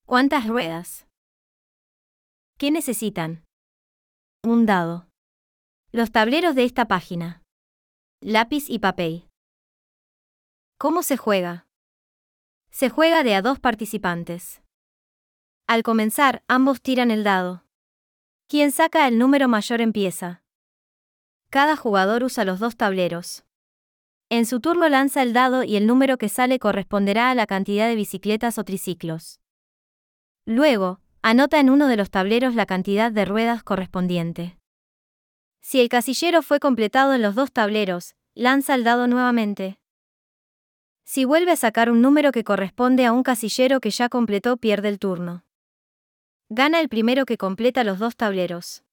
¿Cuántas ruedas? ¿Qué necesitan? Un dado. Los tableros de esta página. Lápiz y papel. ¿Cómo se juega? Se juega de a 2 participantes. Al comenzar, ambos tiran el dado. Quien saca el número mayor empieza. Cada jugador usa los 2 tableros. En su turno lanza el dado y el número que sale corresponderá a la cantidad de bicicletas o triciclos. Luego, anota en uno de los tableros la cantidad de ruedas correspondiente. Si el casillero fue completado en los 2 tableros, lanza el dado nuevamente. Si vuelve a sacar un número que corresponde a un casillero que ya completó, pierde el turno. Gana el primero que completa los 2 tableros.